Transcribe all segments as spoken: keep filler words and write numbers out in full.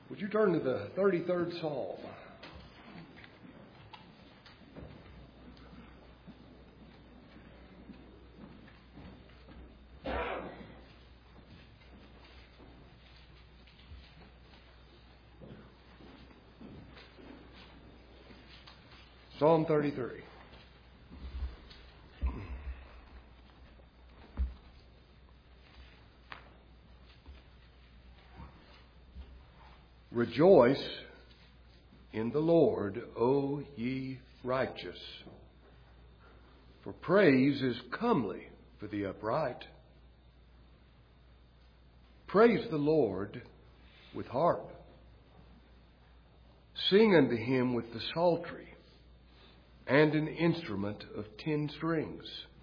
Would you turn to the thirty-third Psalm? Psalm thirty-three. Rejoice in the Lord, O ye righteous, for praise is comely for the upright. Praise the Lord with harp. Sing unto him with the psaltery and an instrument of ten strings.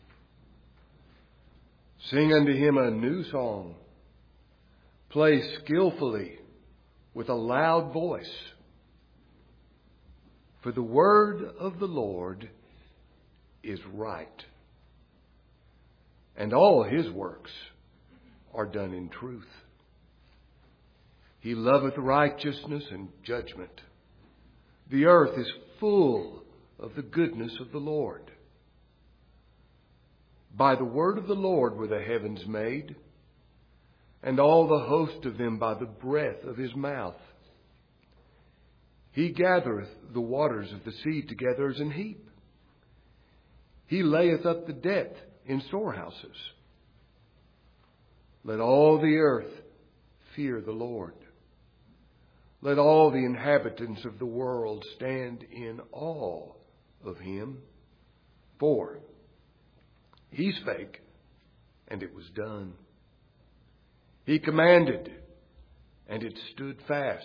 Sing unto him a new song. Play skillfully with a loud voice. For the word of the Lord is right, and all his works are done in truth. He loveth righteousness and judgment. The earth is full of the goodness of the Lord. By the word of the Lord were the heavens made, and all the host of them by the breath of his mouth. He gathereth the waters of the sea together as an heap. He layeth up the dead in storehouses. Let all the earth fear the Lord. Let all the inhabitants of the world stand in awe of him. For he spake, and it was done. He commanded, and it stood fast.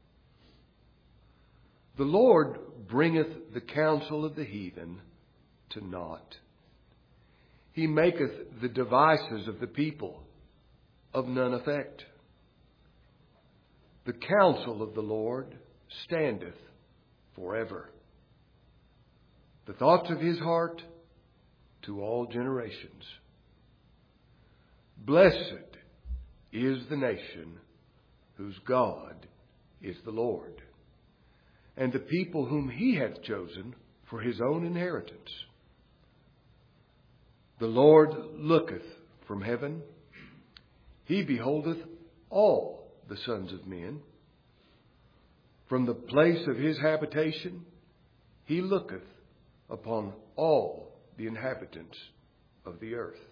The Lord bringeth the counsel of the heathen to naught. He maketh the devices of the people of none effect. The counsel of the Lord standeth forever, the thoughts of his heart to all generations. Blessed is the nation whose God is the Lord, and the people whom he hath chosen for his own inheritance. The Lord looketh from heaven. He beholdeth all the sons of men. From the place of his habitation, he looketh upon all the inhabitants of the earth.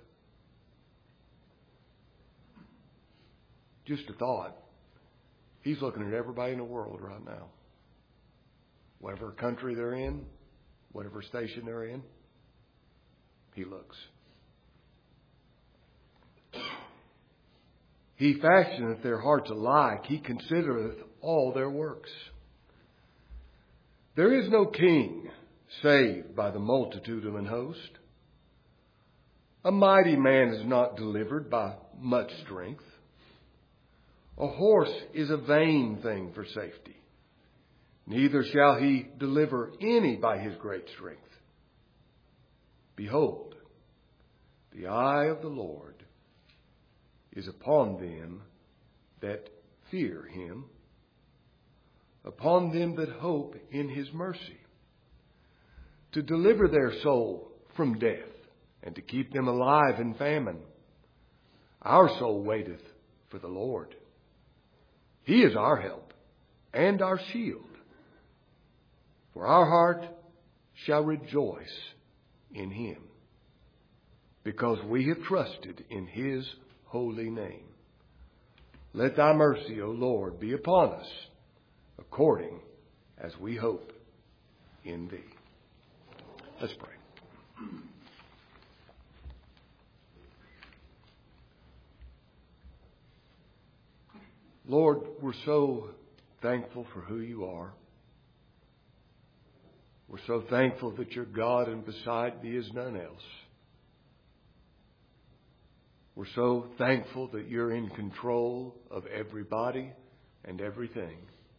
Just a thought. He's looking at everybody in the world right now. Whatever country they're in, whatever station they're in, he looks. He fashioneth their hearts alike. He considereth all their works. There is no king saved by the multitude of an host. A mighty man is not delivered by much strength. A horse is a vain thing for safety. Neither shall he deliver any by his great strength. Behold, the eye of the Lord is upon them that fear him, upon them that hope in his mercy, to deliver their soul from death, and to keep them alive in famine. Our soul waiteth for the Lord. He is our help and our shield. For our heart shall rejoice in him, because we have trusted in his holy name. Let thy mercy, O Lord, be upon us, according as we hope in thee. Let's pray. Lord, we're so thankful for who you are. We're so thankful that you're God and beside thee is none else. We're so thankful that you're in control of everybody and everything.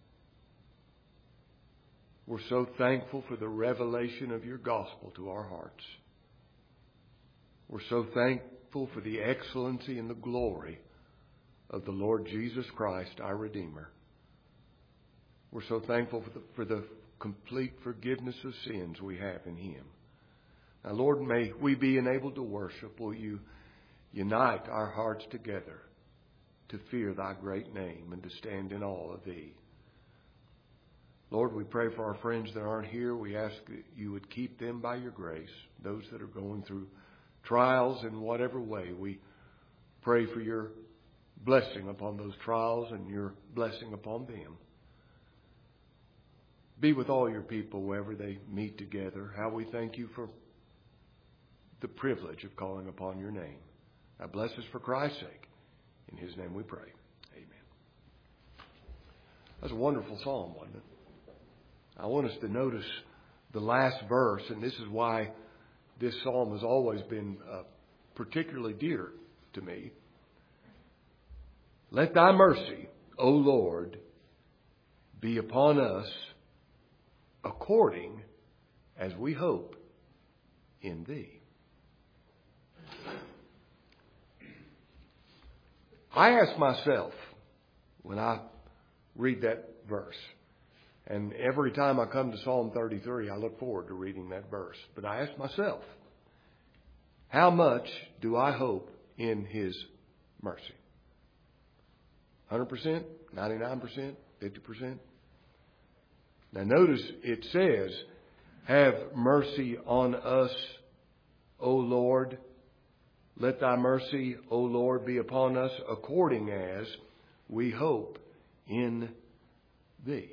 We're so thankful for the revelation of your gospel to our hearts. We're so thankful for the excellency and the glory of the Lord Jesus Christ, our Redeemer. We're so thankful for the, for the complete forgiveness of sins we have in Him. Now, Lord, may we be enabled to worship. Will You unite our hearts together to fear Thy great name and to stand in awe of Thee. Lord, we pray for our friends that aren't here. We ask that You would keep them by Your grace. Those that are going through trials in whatever way, we pray for Your blessing upon those trials and Your blessing upon them. Be with all Your people wherever they meet together. How we thank You for the privilege of calling upon Your name. Now bless us for Christ's sake. In His name we pray. Amen. That's a wonderful psalm, wasn't it? I want us to notice the last verse, and this is why this psalm has always been uh, particularly dear to me. Let Thy mercy, O Lord, be upon us according as we hope in Thee. I ask myself when I read that verse, and every time I come to Psalm thirty-three, I look forward to reading that verse. But I ask myself, how much do I hope in His mercy? one hundred percent? ninety-nine percent? fifty percent? Now notice it says, have mercy on us, O Lord. Let Thy mercy, O Lord, be upon us according as we hope in Thee.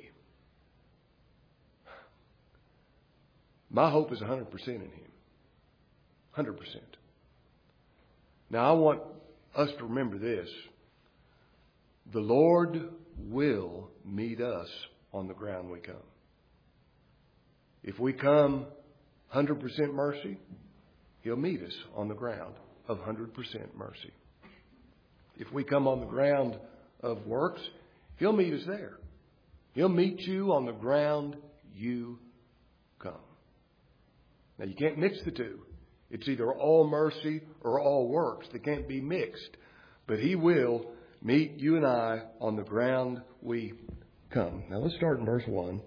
My hope is one hundred percent in Him. one hundred percent. Now I want us to remember this. The Lord will meet us on the ground we come. If we come one hundred percent mercy, He'll meet us on the ground of one hundred percent mercy. If we come on the ground of works, He'll meet us there. He'll meet you on the ground you come. Now, you can't mix the two. It's either all mercy or all works. They can't be mixed. But He will meet you and I on the ground we come. Now, let's start in verse one.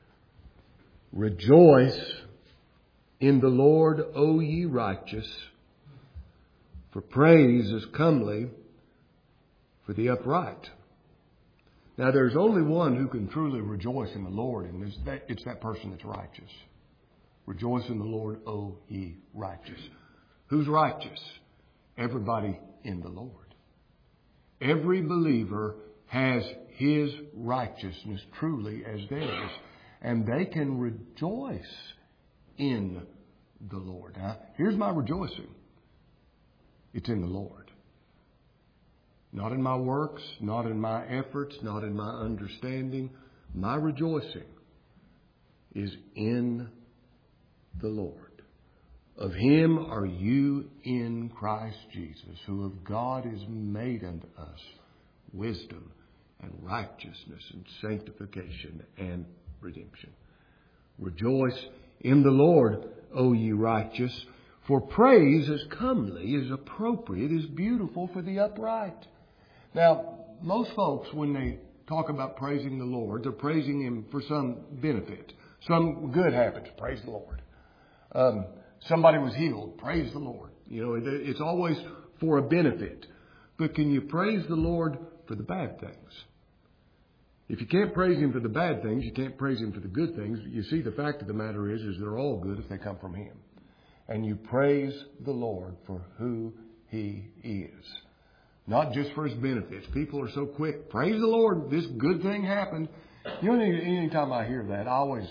Rejoice in the Lord, O ye righteous, for praise is comely for the upright. Now, there's only one who can truly rejoice in the Lord, and it's that, it's that person that's righteous. Rejoice in the Lord, O ye righteous. Who's righteous? Everybody in the Lord. Every believer has his righteousness truly as theirs, and they can rejoice in the Lord. Now, here's my rejoicing. It's in the Lord. Not in my works, not in my efforts, not in my understanding. My rejoicing is in the Lord. Of Him are you in Christ Jesus, who of God is made unto us wisdom and righteousness and sanctification and redemption. Rejoice in the Lord, O ye righteous, for praise is comely, is appropriate, is beautiful for the upright. Now, most folks, when they talk about praising the Lord, they're praising Him for some benefit. Some good happens. Praise the Lord. Um, somebody was healed. Praise the Lord. You know, it's always for a benefit. But can you praise the Lord for the bad things? If you can't praise Him for the bad things, you can't praise Him for the good things. You see, the fact of the matter is, is they're all good if they come from Him. And you praise the Lord for who He is. Not just for His benefits. People are so quick. Praise the Lord. This good thing happened. You know, any time I hear that, I always...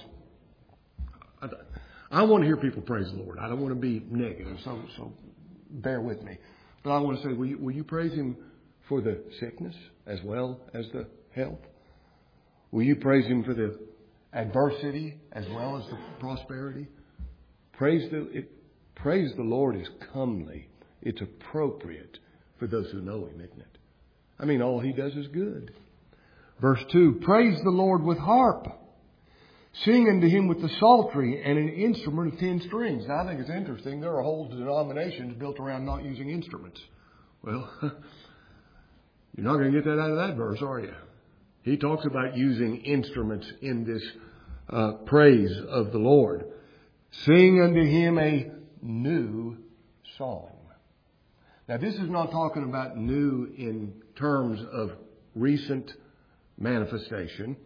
I, I want to hear people praise the Lord. I don't want to be negative, so so bear with me. But I want to say, will you, will you praise Him for the sickness as well as the health? Will you praise Him for the adversity as well as the prosperity? Praise the it, praise the Lord is comely. It's appropriate for those who know Him, isn't it? I mean, all He does is good. Verse two, praise the Lord with harp. Sing unto Him with the psaltery and an instrument of ten strings. Now, I think it's interesting. There are whole denominations built around not using instruments. Well, you're not going to get that out of that verse, are you? He talks about using instruments in this uh, praise of the Lord. Sing unto Him a new song. Now, this is not talking about new in terms of recent manifestation.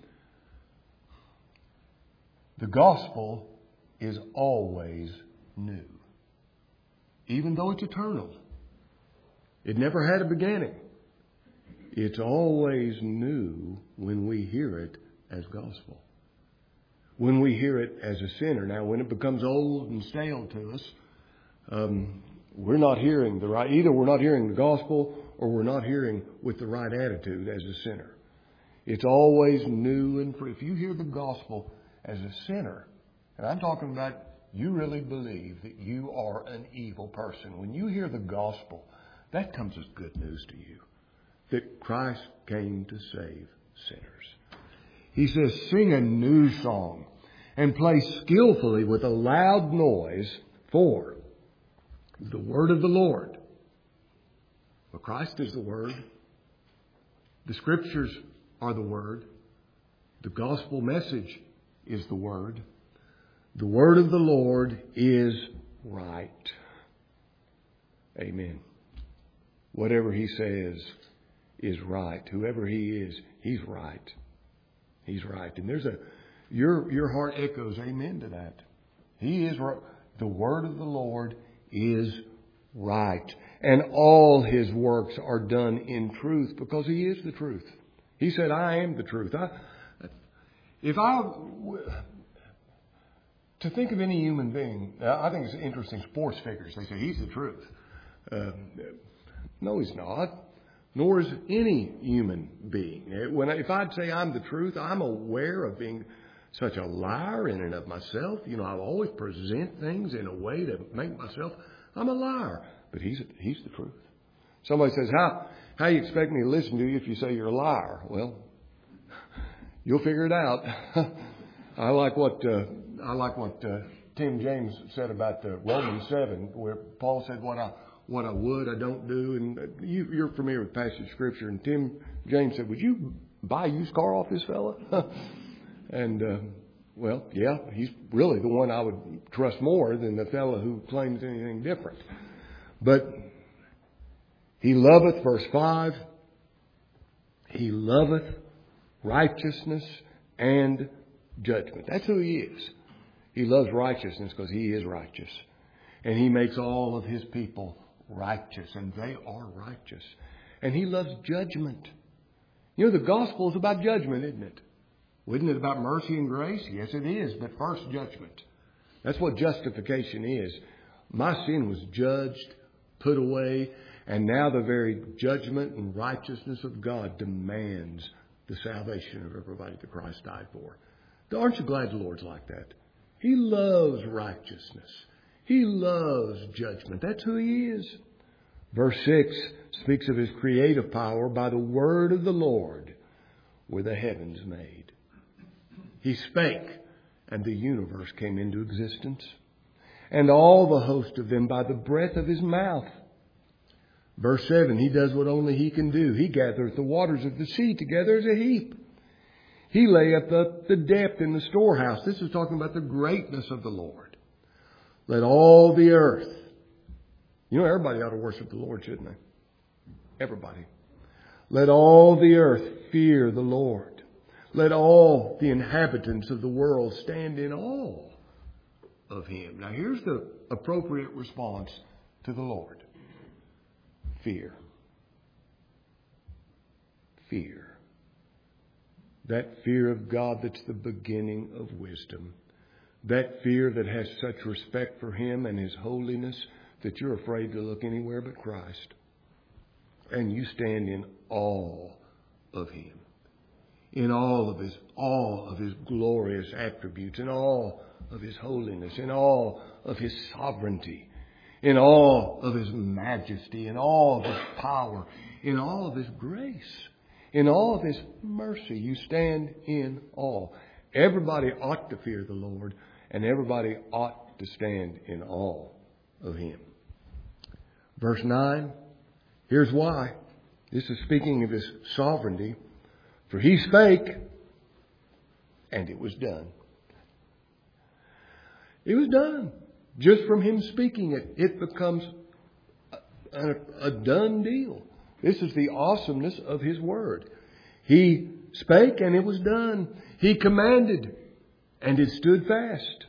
The gospel is always new, even though it's eternal. It never had a beginning. It's always new when we hear it as gospel. When we hear it as a sinner. Now, when it becomes old and stale to us, um, we're not hearing the right, either we're not hearing the gospel or we're not hearing with the right attitude as a sinner. It's always new and free. If you hear the gospel as a sinner, and I'm talking about you really believe that you are an evil person. When you hear the gospel, that comes as good news to you. That Christ came to save sinners. He says, sing a new song and play skillfully with a loud noise for the word of the Lord. Well, Christ is the word. The scriptures are the word. The gospel message is the word. The word of the Lord is right. Amen. Whatever He says is right. Whoever He is, He's right. He's right. And there's a, your, your heart echoes amen to that. He is right. The word of the Lord is right. And all His works are done in truth because He is the truth. He said, I am the truth. I, if I, to think of any human being, I think it's interesting, sports figures, they say He's the truth. Uh, no, He's not. Nor is any human being. When I, if I'd say I'm the truth, I'm aware of being such a liar in and of myself. You know, I always present things in a way to make myself, I'm a liar. But he's he's the truth. Somebody says, how how you expect me to listen to you if you say you're a liar? Well, you'll figure it out. I like what uh, I like what uh, Tim James said about uh, Romans seven, where Paul said, "What I what I would, I don't do." And you, you're familiar with passage of scripture. And Tim James said, "Would you buy a used car off this fella?" and uh, well, yeah, he's really the one I would trust more than the fellow who claims anything different. But He loveth, verse five, He loveth righteousness and judgment. That's who He is. He loves righteousness because He is righteous. And He makes all of His people righteous. And they are righteous. And He loves judgment. You know, the gospel is about judgment, isn't it? Well, isn't it about mercy and grace? Yes, it is. But first, judgment. That's what justification is. My sin was judged, put away, and now the very judgment and righteousness of God demands the salvation of everybody that Christ died for. Aren't you glad the Lord's like that? He loves righteousness. He loves judgment. That's who He is. Verse six speaks of His creative power. By the word of the Lord were the heavens made. He spake, and the universe came into existence, and all the host of them by the breath of His mouth. Verse seven, He does what only He can do. He gathereth the waters of the sea together as a heap. He layeth up the depth in the storehouse. This is talking about the greatness of the Lord. Let all the earth. You know, everybody ought to worship the Lord, shouldn't they? Everybody. Let all the earth fear the Lord. Let all the inhabitants of the world stand in awe of Him. Now here's the appropriate response to the Lord. Fear. Fear. That fear of God that's the beginning of wisdom. That fear that has such respect for Him and His holiness that you're afraid to look anywhere but Christ. And you stand in awe of Him. In all of His, all of His glorious attributes, in all of His holiness, in all of His sovereignty, in all of His majesty, in all of His power, in all of His grace, in all of His mercy. You stand in awe. Everybody ought to fear the Lord, and everybody ought to stand in awe of Him. Verse nine, here's why. This is speaking of His sovereignty. For he spake, and it was done. It was done. Just from him speaking it, it becomes a, a done deal. This is the awesomeness of his word. He spake, and it was done. He commanded, and it stood fast.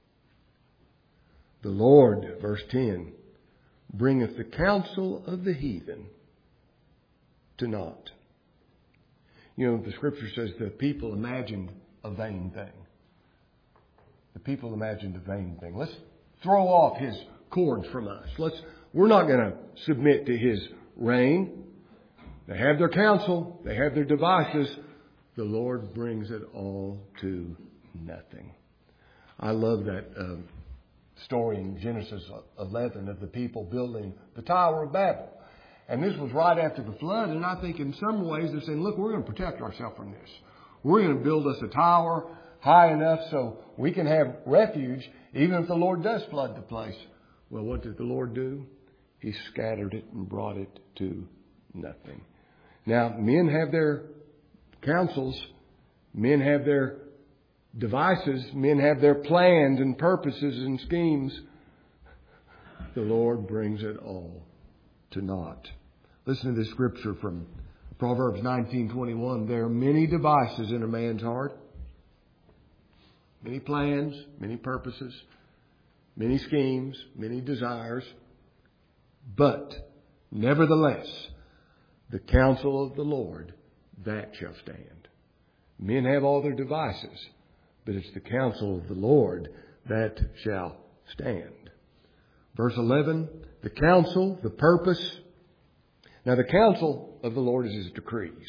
The Lord, verse ten, bringeth the counsel of the heathen to naught. You know, the scripture says the people imagined a vain thing. The people imagined a vain thing. Let's throw off his cords from us. Let's, we're not going to submit to his reign. They have their counsel. They have their devices. The Lord brings it all to nothing. I love that um, story in Genesis eleven of the people building the Tower of Babel. And this was right after the flood. And I think in some ways they're saying, look, we're going to protect ourselves from this. We're going to build us a tower high enough so we can have refuge even if the Lord does flood the place. Well, what did the Lord do? He scattered it and brought it to nothing. Now, men have their counsels. Men have their devices. Men have their plans and purposes and schemes. The Lord brings it all to naught. Listen to this scripture from Proverbs nineteen twenty-one. There are many devices in a man's heart. Many plans, many purposes, many schemes, many desires. But, nevertheless, the counsel of the Lord, that shall stand. Men have all their devices, but it's the counsel of the Lord that shall stand. Verse eleven, the counsel, the purpose. Now the counsel of the Lord is his decrees.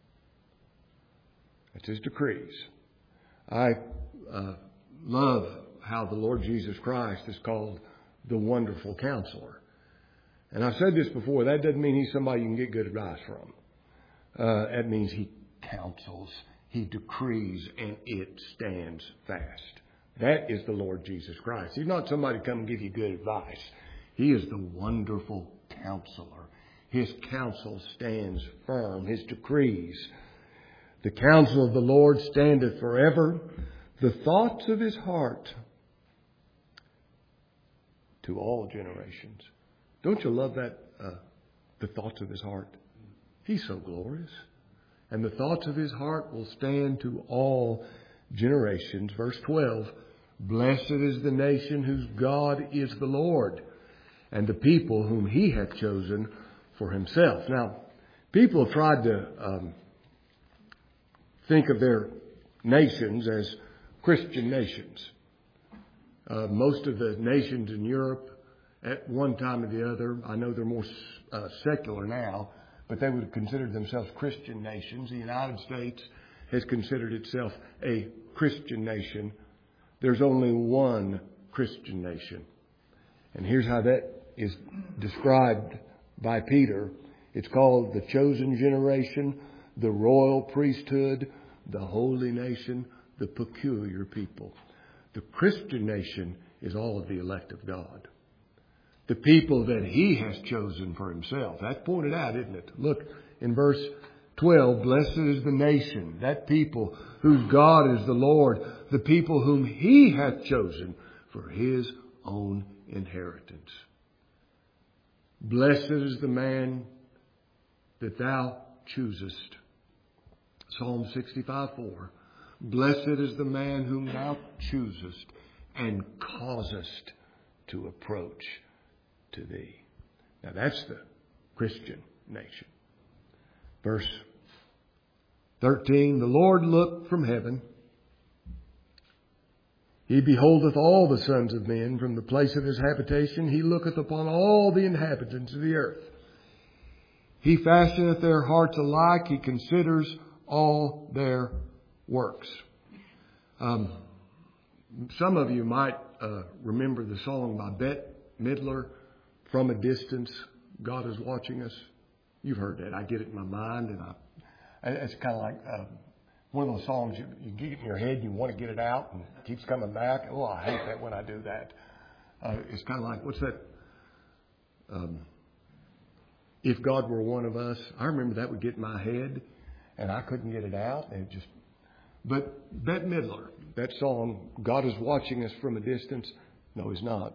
That's his decrees. I uh, love how the Lord Jesus Christ is called the Wonderful Counselor. And I've said this before, that doesn't mean he's somebody you can get good advice from. Uh, that means he counsels, he decrees, and it stands fast. That is the Lord Jesus Christ. He's not somebody to come and give you good advice. He is the Wonderful Counselor. His counsel stands firm. His decrees. The counsel of the Lord standeth forever. The thoughts of his heart to all generations. Don't you love that? Uh, the thoughts of his heart. He's so glorious. And the thoughts of his heart will stand to all generations. Verse twelve. Blessed is the nation whose God is the Lord, and the people whom he hath chosen for himself. Now, people have tried to um, think of their nations as Christian nations. Uh, most of the nations in Europe, at one time or the other, I know they're more uh, secular now, but they would have considered themselves Christian nations. The United States has considered itself a Christian nation. There's only one Christian nation. And here's how that is described by Peter. It's called the chosen generation, the royal priesthood, the holy nation, the peculiar people. The Christian nation is all of the elect of God. The people that he has chosen for himself. That's pointed out, isn't it? Look in verse twelve. Blessed is the nation, that people whose God is the Lord, the people whom he hath chosen for his own inheritance. Blessed is the man that thou choosest. Psalm sixty-five four. Blessed is the man whom thou choosest and causest to approach to thee. Now that's the Christian nation. Verse thirteen. The Lord looked from heaven. He beholdeth all the sons of men from the place of his habitation. He looketh upon all the inhabitants of the earth. He fashioneth their hearts alike. He considers all their works. Um, some of you might uh, remember the song by Bette Midler, From a Distance, God is Watching Us. You've heard that. I get it in my mind, and I, it's kind of like uh, one of those songs you, you get it in your head, you want to get it out, and it keeps coming back. Oh, I hate that when I do that. Uh, it's kind of like, what's that? Um, if God were one of us. I remember that would get in my head, and I couldn't get it out. And it just, but Bette Midler, that song, God is watching us from a distance. No, He's not.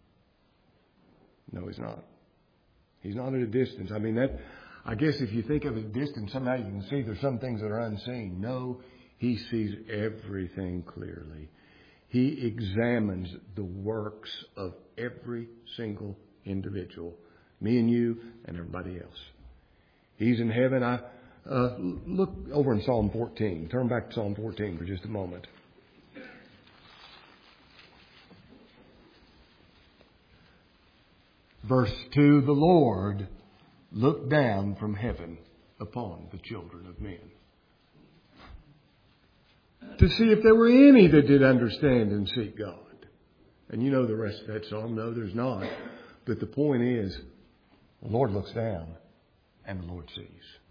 No, He's not. He's not at a distance. I mean, that, I guess if you think of a distance, somehow you can see there's some things that are unseen. No, He sees everything clearly. He examines the works of every single individual, me and you and everybody else. He's in heaven. I uh, look over in Psalm fourteen. Turn back to Psalm fourteen for just a moment. Verse two, the Lord looked down from heaven upon the children of men, to see if there were any that did understand and seek God. And you know the rest of that psalm. No, there's not. But the point is, the Lord looks down and the Lord sees.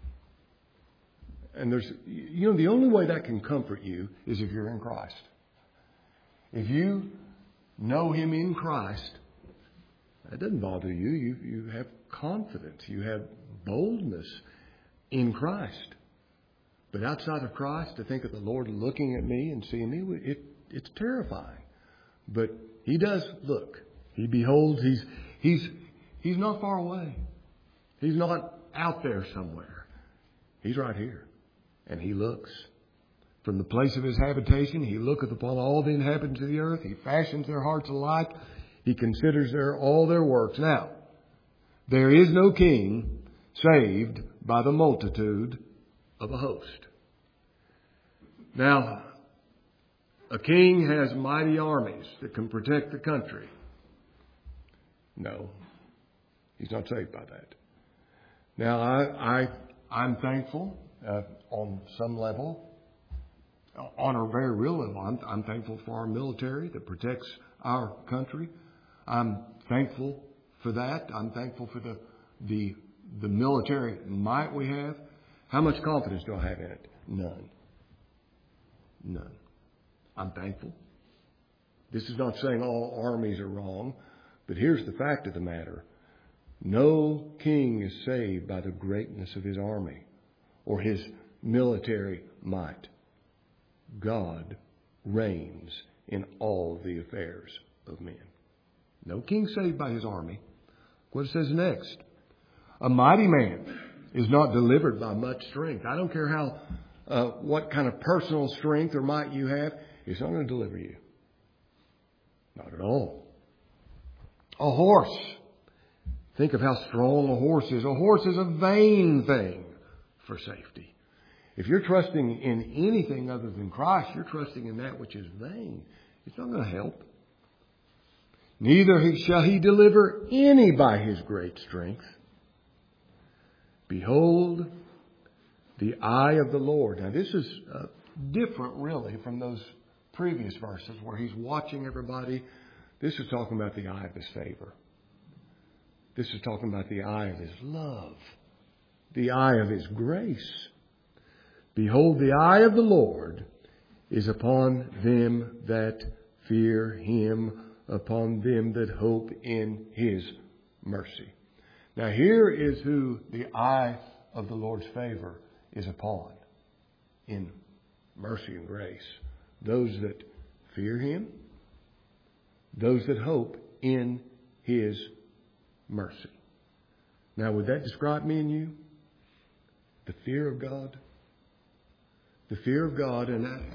And there's, you know, the only way that can comfort you is if you're in Christ. If you know Him in Christ, that doesn't bother you. You, you have confidence. You have boldness in Christ. But outside of Christ, to think of the Lord looking at me and seeing me, it, it's terrifying. But He does look. He beholds. He's, he's, he's not far away. He's not out there somewhere. He's right here. And He looks. From the place of His habitation, He looketh upon all the inhabitants of the earth. He fashions their hearts alike. He considers their, all their works. Now, there is no king saved by the multitude of a host. Now, a king has mighty armies that can protect the country. No, he's not saved by that. Now, I, I, I'm thankful uh, on some level, on a very real level. I'm, I'm thankful for our military that protects our country. I'm thankful for that. I'm thankful for the the the military might we have. How much confidence do I have in it? None. None. I'm thankful. This is not saying all armies are wrong, but here's the fact of the matter. No king is saved by the greatness of his army or his military might. God reigns in all the affairs of men. No king saved by his army. What it says next. A mighty man is not delivered by much strength. I don't care how, uh, what kind of personal strength or might you have. It's not going to deliver you. Not at all. A horse. Think of how strong a horse is. A horse is a vain thing for safety. If you're trusting in anything other than Christ, you're trusting in that which is vain. It's not going to help. Neither shall He deliver any by His great strength. Behold, the eye of the Lord. Now this is uh, different really from those previous verses where He's watching everybody. This is talking about the eye of His favor. This is talking about the eye of His love. The eye of His grace. Behold, the eye of the Lord is upon them that fear Him, upon them that hope in His mercy. Now here is who the eye of the Lord's favor is upon in mercy and grace. Those that fear Him, those that hope in His mercy. Now would that describe me and you? The fear of God? The fear of God, and that,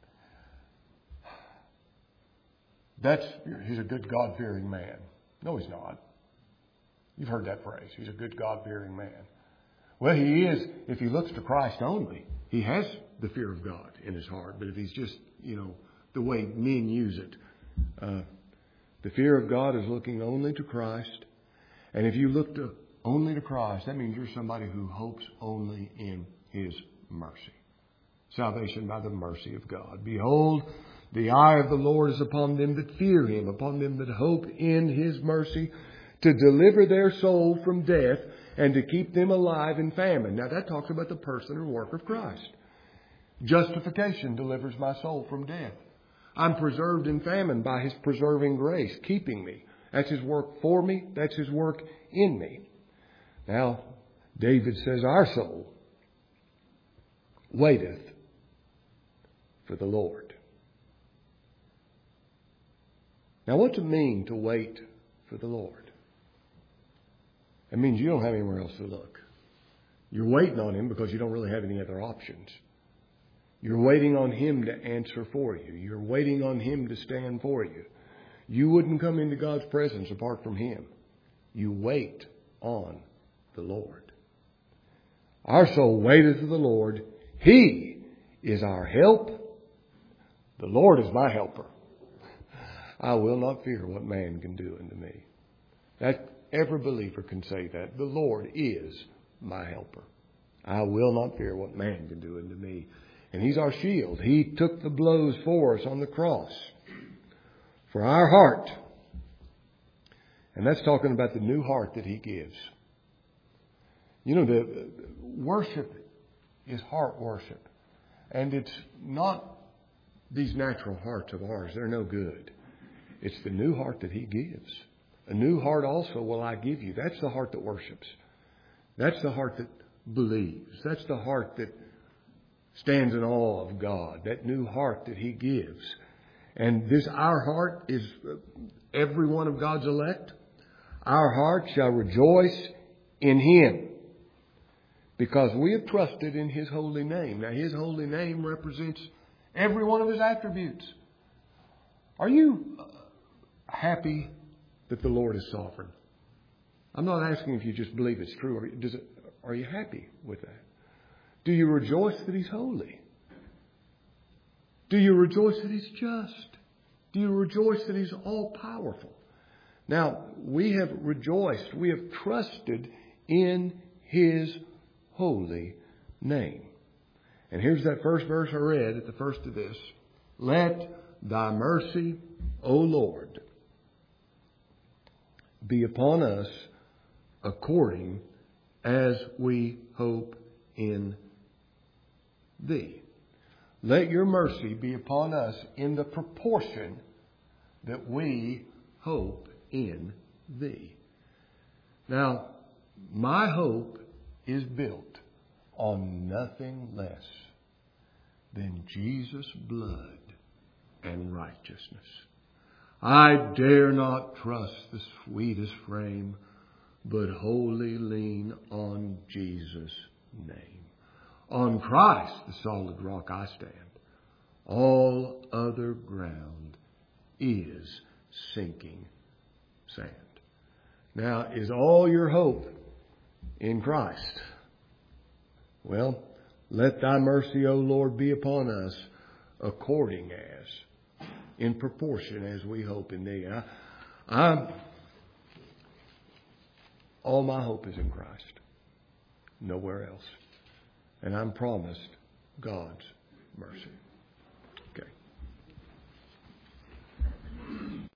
that's, he's a good God-fearing man. No, he's not. You've heard that phrase. He's a good God-fearing man. Well, he is if he looks to Christ only. He has the fear of God in his heart. But if he's just, you know, the way men use it, uh, the fear of God is looking only to Christ. And if you look to only to Christ, that means you're somebody who hopes only in His mercy. Salvation by the mercy of God. Behold, the eye of the Lord is upon them that fear Him, upon them that hope in His mercy, to deliver their soul from death and to keep them alive in famine. Now that talks about the person and work of Christ. Justification delivers my soul from death. I'm preserved in famine by His preserving grace, keeping me. That's His work for me. That's His work in me. Now, David says our soul waiteth for the Lord. Now, what's it mean to wait for the Lord? It means you don't have anywhere else to look. You're waiting on Him because you don't really have any other options. You're waiting on Him to answer for you. You're waiting on Him to stand for you. You wouldn't come into God's presence apart from Him. You wait on the Lord. Our soul waiteth for the Lord. He is our help. The Lord is my helper. I will not fear what man can do unto me. That every believer can say that. The Lord is my helper. I will not fear what man can do unto me. And He's our shield. He took the blows for us on the cross for our heart. And that's talking about the new heart that He gives. You know, the worship is heart worship. And it's not these natural hearts of ours. They're no good. It's the new heart that He gives. A new heart also will I give you. That's the heart that worships. That's the heart that believes. That's the heart that stands in awe of God. That new heart that He gives. And this, our heart, is every one of God's elect. Our heart shall rejoice in Him, because we have trusted in His holy name. Now, His holy name represents every one of His attributes. Are you happy that the Lord is sovereign? I'm not asking if you just believe it's true. Or does it, are you happy with that? Do you rejoice that He's holy? Do you rejoice that He's just? Do you rejoice that He's all-powerful? Now, we have rejoiced. We have trusted in His holy name. And here's that first verse I read at the first of this. Let Thy mercy, O Lord, be upon us according as we hope in Thee. Let Your mercy be upon us in the proportion that we hope in Thee. Now, my hope is built on nothing less than Jesus' blood and righteousness. I dare not trust the sweetest frame, but wholly lean on Jesus' name. On Christ, the solid rock, I stand. All other ground is sinking sand. Now, is all your hope in Christ? Well, let Thy mercy, O Lord, be upon us according as, in proportion as we hope in Thee. I, I'm, all my hope is in Christ. Nowhere else. And I'm promised God's mercy.